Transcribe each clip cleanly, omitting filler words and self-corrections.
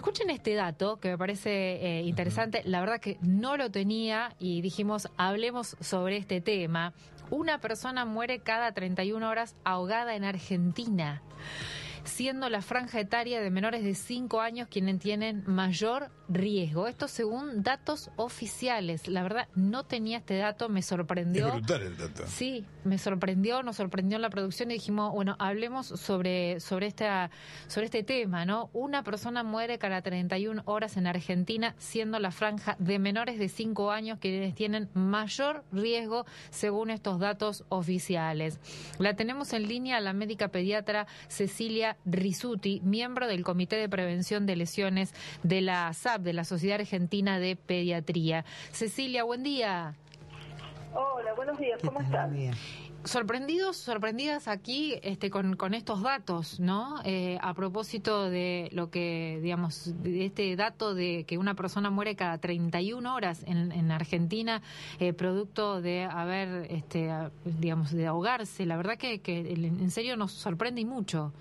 Escuchen este dato que me parece interesante. La verdad que no lo tenía y dijimos, hablemos sobre este tema. Una persona muere cada 31 horas ahogada en Argentina, siendo la franja etaria de menores de 5 años quienes tienen mayor riesgo. Esto según datos oficiales. La verdad, no tenía este dato, me sorprendió. Es brutal el dato. Sí, me sorprendió, nos sorprendió en la producción y dijimos, bueno, hablemos sobre este tema, ¿no? Una persona muere cada 31 horas en Argentina, siendo la franja de menores de 5 años quienes tienen mayor riesgo según estos datos oficiales. La tenemos en línea a la médica pediatra Cecilia Rizzuti, miembro del Comité de Prevención de Lesiones de la SAP, de la Sociedad Argentina de Pediatría. Cecilia, buen día. Hola, buenos días, ¿cómo están? Sorprendidas aquí con estos datos, ¿no? A propósito de lo que, digamos, de este dato de que una persona muere cada 31 horas en Argentina, producto de haber, digamos, de ahogarse. La verdad que en serio nos sorprende y mucho.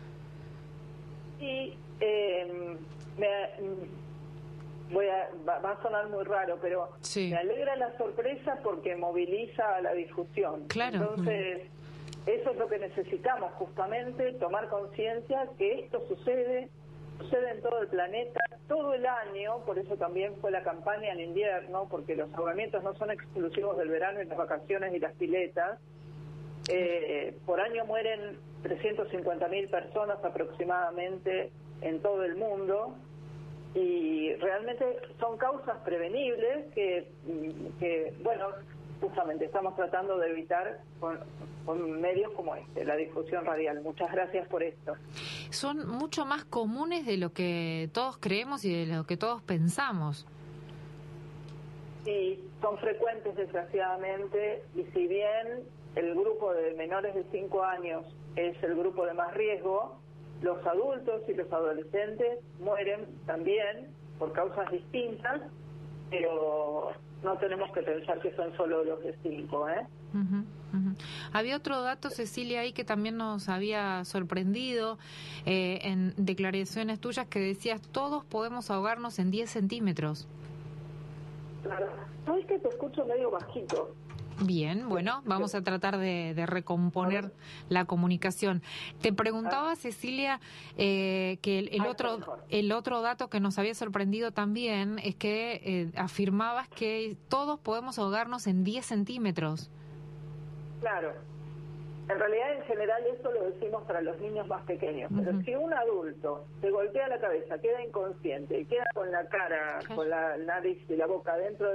Sí, va a sonar muy raro, pero sí, me alegra la sorpresa porque moviliza a la difusión. Claro. Entonces, eso es lo que necesitamos, justamente, tomar conciencia que esto sucede en todo el planeta, todo el año. Por eso también fue la campaña en invierno, porque los ahogamientos no son exclusivos del verano y las vacaciones y las piletas. Por año mueren 350.000 personas aproximadamente en todo el mundo, y realmente son causas prevenibles que bueno, justamente estamos tratando de evitar con medios como la difusión radial. Muchas gracias por esto. Son mucho más comunes de lo que todos creemos y de lo que todos pensamos. Sí, son frecuentes, desgraciadamente, y si bien el grupo de menores de 5 años es el grupo de más riesgo, los adultos y los adolescentes mueren también por causas distintas, pero no tenemos que pensar que son solo los de 5, ¿eh? Había otro dato, Cecilia, ahí que también nos había sorprendido en declaraciones tuyas, que decías, todos podemos ahogarnos en 10 centímetros. Claro. ¿Sabes que te escucho medio bajito? Bien, bueno, vamos a tratar de recomponer la comunicación. Te preguntaba, Cecilia, que el otro dato que nos había sorprendido también es que afirmabas que todos podemos ahogarnos en 10 centímetros. Claro. En realidad, en general, eso lo decimos para los niños más pequeños. Pero si un adulto se golpea la cabeza, queda inconsciente y queda con la cara, con la nariz y la boca adentro,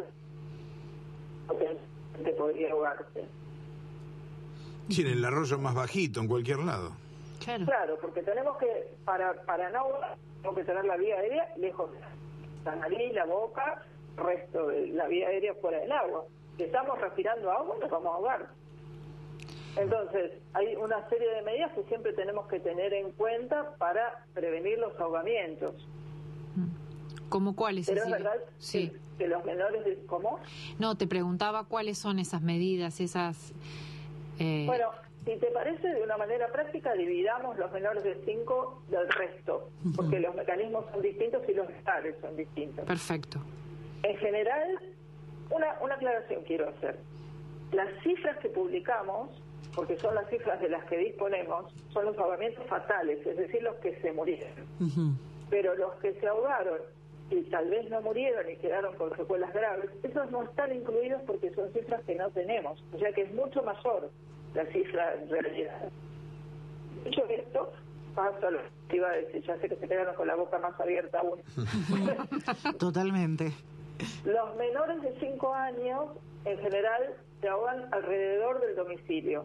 te podría ahogarse. Sí, en el arroyo más bajito, en cualquier lado. Claro, porque tenemos que, para no ahogar, tenemos que tener la vía aérea lejos de la nariz, la boca, resto de la vía aérea fuera del agua. Si estamos respirando agua, nos vamos a ahogar. Entonces, hay una serie de medidas que siempre tenemos que tener en cuenta para prevenir los ahogamientos. ¿Cómo cuáles? Pero es verdad que los menores de... ¿Cómo? No, te preguntaba cuáles son esas medidas, esas... Bueno, si te parece, de una manera práctica, dividamos los menores de 5 del resto, porque los mecanismos son distintos y los estados son distintos. Perfecto. En general, una aclaración quiero hacer. Las cifras que publicamos, porque son las cifras de las que disponemos, son los ahogamientos fatales, es decir, los que se murieron. Pero los que se ahogaron y tal vez no murieron y quedaron con secuelas graves, esos no están incluidos porque son cifras que no tenemos, o sea que es mucho mayor la cifra en realidad. Dicho esto, paso a lo que iba a decir, ya sé que se quedaron con la boca más abierta aún. Totalmente. Los menores de 5 años, en general, se ahogan alrededor del domicilio.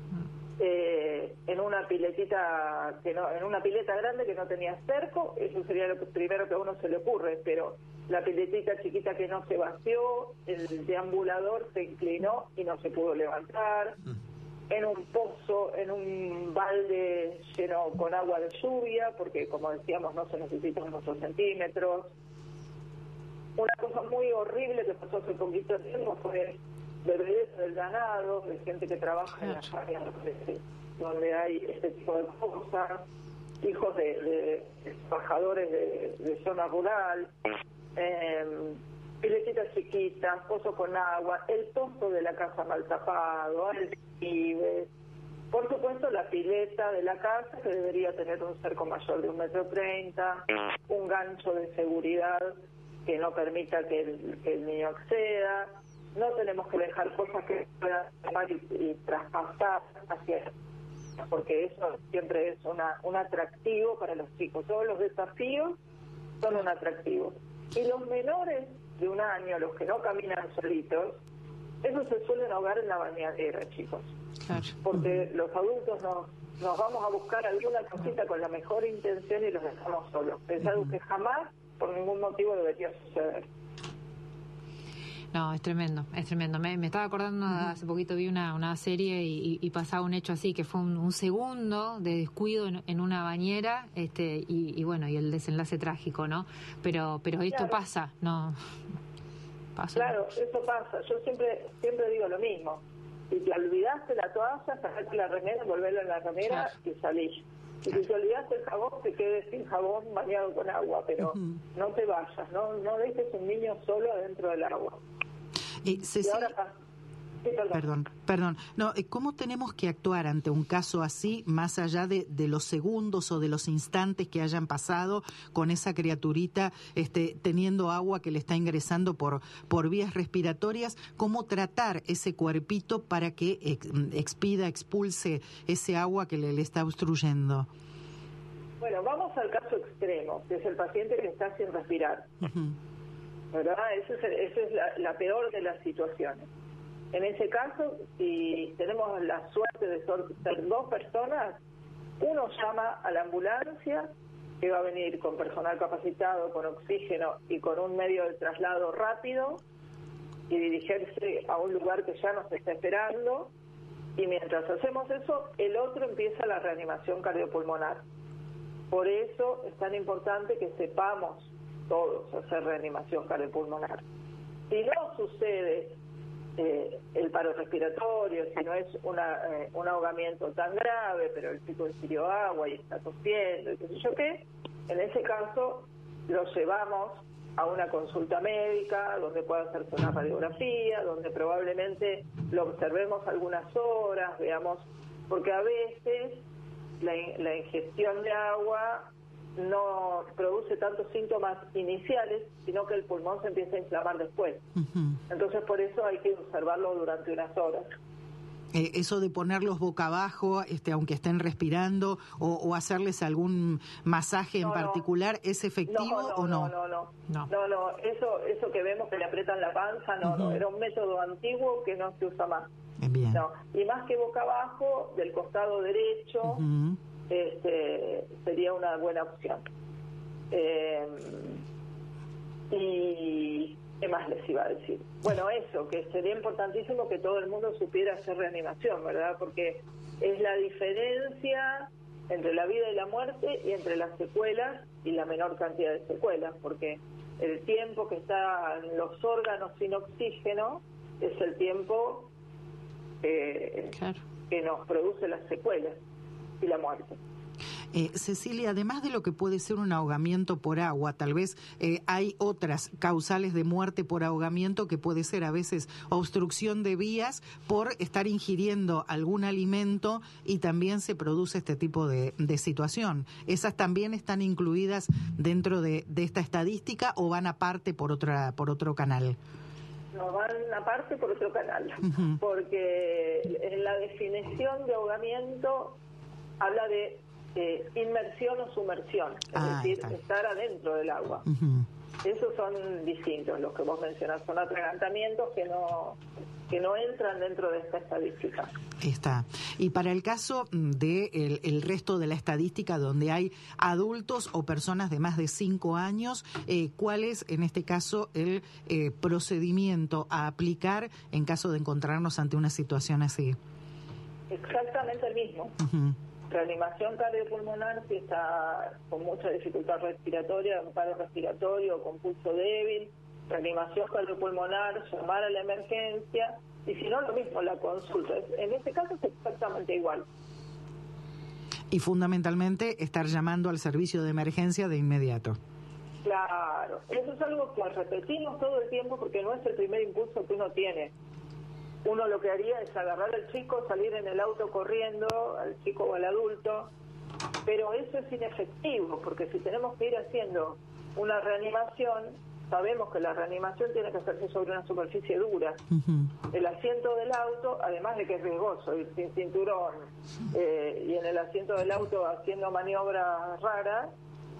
En una piletita en una pileta grande que no tenía cerco, eso sería lo primero que a uno se le ocurre, pero la piletita chiquita que no se vació, el deambulador se inclinó y no se pudo levantar, en un pozo, en un balde lleno con agua de lluvia, porque como decíamos no se necesitan muchos centímetros. Una cosa muy horrible que pasó hace poquito tiempo fue bebés del ganado, de gente que trabaja en las áreas donde hay este tipo de cosas. hijos de trabajadores de zona rural, piletitas chiquitas, pozo con agua, el pozo de la casa mal tapado, alcibes, por supuesto la pileta de la casa que debería tener un cerco mayor de 1,30 m, un gancho de seguridad que no permita que el niño acceda. No tenemos que dejar cosas que puedan tomar y traspasar hacia, porque eso siempre es un atractivo para los chicos. Todos los desafíos son un atractivo. Y los menores de 1 año, los que no caminan solitos, esos se suelen ahogar en la bañadera, chicos. Claro. Porque los adultos nos vamos a buscar alguna cosita con la mejor intención y los dejamos solos. Es algo que jamás, por ningún motivo, debería suceder. No, es tremendo, es tremendo. Me estaba acordando, hace poquito vi una serie y pasaba un hecho así, que fue un segundo de descuido en una bañera, y bueno, y el desenlace trágico, ¿no? Pero esto claro. Pasa, ¿no? Pasa. Claro, eso pasa. Yo siempre digo lo mismo. Si te olvidaste la toalla, sacate la remera, volverla en la remera y salís. Y si te olvidaste el jabón, te quedes sin jabón bañado con agua, pero no te vayas, no dejes un niño solo adentro del agua. Ceci... Sí, perdón. No, ¿cómo tenemos que actuar ante un caso así, más allá de los segundos o de los instantes que hayan pasado con esa criaturita teniendo agua que le está ingresando por vías respiratorias? ¿Cómo tratar ese cuerpito para que expulse ese agua que le está obstruyendo? Bueno, vamos al caso extremo, que es el paciente que está sin respirar. ¿Verdad? Esa es la peor de las situaciones. En ese caso, si tenemos la suerte de ser 2 personas, uno llama a la ambulancia, que va a venir con personal capacitado, con oxígeno y con un medio de traslado rápido, y dirigirse a un lugar que ya nos está esperando, y mientras hacemos eso, el otro empieza la reanimación cardiopulmonar. Por eso es tan importante que sepamos todos hacer reanimación cardiopulmonar. Si no sucede el paro respiratorio, si no es un ahogamiento tan grave, pero el chico ingirió agua y está tosiendo y qué sé yo qué, en ese caso lo llevamos a una consulta médica donde pueda hacerse una radiografía, donde probablemente lo observemos algunas horas, veamos, porque a veces la ingestión de agua no produce tantos síntomas iniciales, sino que el pulmón se empieza a inflamar después. Entonces, por eso hay que observarlo durante unas horas. Eso de ponerlos boca abajo, aunque estén respirando, o hacerles algún masaje en particular, ¿es efectivo o no? No, eso que vemos que le aprietan la panza, no, era un método antiguo que no se usa más. Bien. No, y más que boca abajo, del costado derecho, sería una buena opción. Y ¿qué más les iba a decir? Bueno, eso, que sería importantísimo que todo el mundo supiera hacer reanimación, ¿verdad? Porque es la diferencia entre la vida y la muerte y entre las secuelas y la menor cantidad de secuelas, porque el tiempo que están los órganos sin oxígeno es el tiempo que nos produce las secuelas y la muerte. Cecilia, además de lo que puede ser un ahogamiento por agua, tal vez hay otras causales de muerte por ahogamiento, que puede ser a veces obstrucción de vías por estar ingiriendo algún alimento, y también se produce este tipo de situación. ¿Esas también están incluidas dentro de esta estadística o van aparte por otro canal? No, van aparte por otro canal, porque en la definición de ahogamiento habla de inmersión o sumersión, es decir, estar adentro del agua. Esos son distintos, los que vos mencionás, son atragantamientos que no entran dentro de esta estadística. Está. Y para el caso de el resto de la estadística, donde hay adultos o personas de más de 5 años, ¿cuál es en este caso el procedimiento a aplicar en caso de encontrarnos ante una situación así? Exactamente el mismo. Reanimación cardiopulmonar si está con mucha dificultad respiratoria, un paro respiratorio, con pulso débil, reanimación cardiopulmonar, llamar a la emergencia, y si no, lo mismo, la consulta. En este caso es exactamente igual. Y fundamentalmente estar llamando al servicio de emergencia de inmediato. Claro, eso es algo que repetimos todo el tiempo porque no es el primer impulso que uno tiene. Uno lo que haría es agarrar al chico, salir en el auto corriendo, al chico o al adulto, pero eso es inefectivo porque si tenemos que ir haciendo una reanimación, sabemos que la reanimación tiene que hacerse sobre una superficie dura. El asiento del auto, además de que es riesgoso ir sin cinturón y en el asiento del auto haciendo maniobras raras,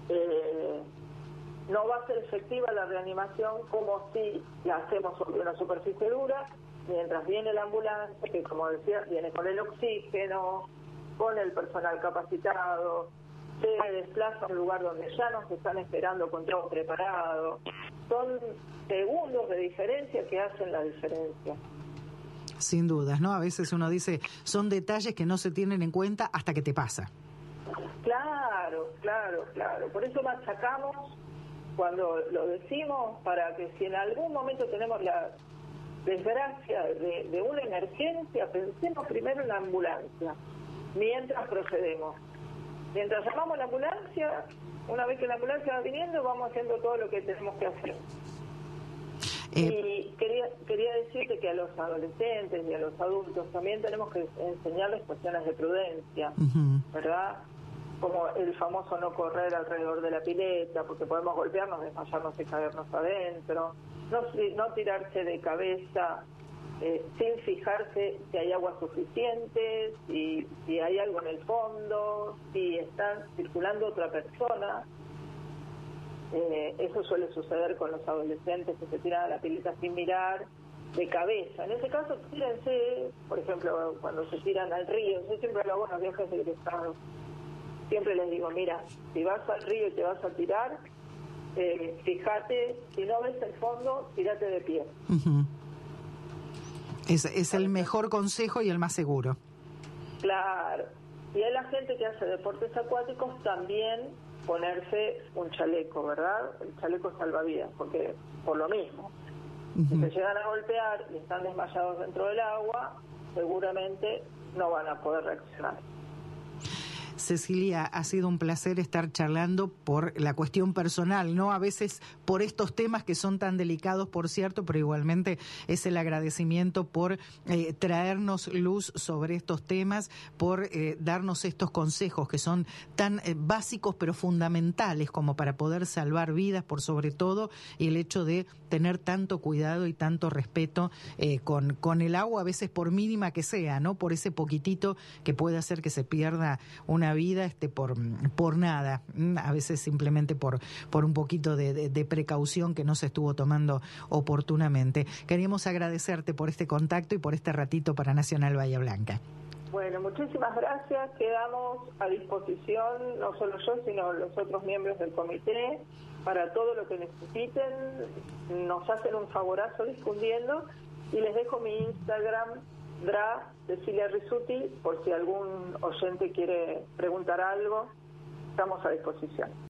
no va a ser efectiva la reanimación como si la hacemos sobre una superficie dura, mientras viene la ambulancia, que como decía, viene con el oxígeno, con el personal capacitado, se desplaza a un lugar donde ya nos están esperando con todo preparado. Son segundos de diferencia que hacen la diferencia. Sin dudas, ¿no? A veces uno dice, son detalles que no se tienen en cuenta hasta que te pasa. Claro. Por eso machacamos cuando lo decimos, para que si en algún momento tenemos la desgracia de una emergencia, pensemos primero en la ambulancia, mientras procedemos. Mientras llamamos a la ambulancia, una vez que la ambulancia va viniendo, vamos haciendo todo lo que tenemos que hacer. Y quería decirte que a los adolescentes y a los adultos también tenemos que enseñarles cuestiones de prudencia, ¿verdad? Como el famoso no correr alrededor de la pileta, porque podemos golpearnos, desmayarnos y caernos adentro, no tirarse de cabeza sin fijarse si hay agua suficiente, si hay algo en el fondo, si está circulando otra persona. Eso suele suceder con los adolescentes que se tiran a la pileta sin mirar de cabeza. En ese caso, tírense, por ejemplo, cuando se tiran al río. Yo siempre lo hago en los viajes egresados. Siempre les digo, mira, si vas al río y te vas a tirar, fíjate, si no ves el fondo, tírate de pie. Es el mejor consejo y el más seguro. Claro. Y hay la gente que hace deportes acuáticos también ponerse un chaleco, ¿verdad? El chaleco salvavidas, porque por lo mismo, si se llegan a golpear y están desmayados dentro del agua, seguramente no van a poder reaccionar. Cecilia, ha sido un placer estar charlando por la cuestión personal, ¿no? A veces por estos temas que son tan delicados, por cierto, pero igualmente es el agradecimiento por traernos luz sobre estos temas, por darnos estos consejos que son tan básicos pero fundamentales como para poder salvar vidas, por sobre todo, y el hecho de tener tanto cuidado y tanto respeto con el agua, a veces por mínima que sea, ¿no? Por ese poquitito que puede hacer que se pierda una vida por nada, a veces simplemente por un poquito de precaución que no se estuvo tomando oportunamente. Queríamos agradecerte por este contacto y por este ratito para Nacional Bahía Blanca. Bueno, muchísimas gracias. Quedamos a disposición, no solo yo, sino los otros miembros del comité, para todo lo que necesiten. Nos hacen un favorazo difundiendo y les dejo mi Instagram, Cecilia Rizzuti, por si algún oyente quiere preguntar algo, estamos a disposición.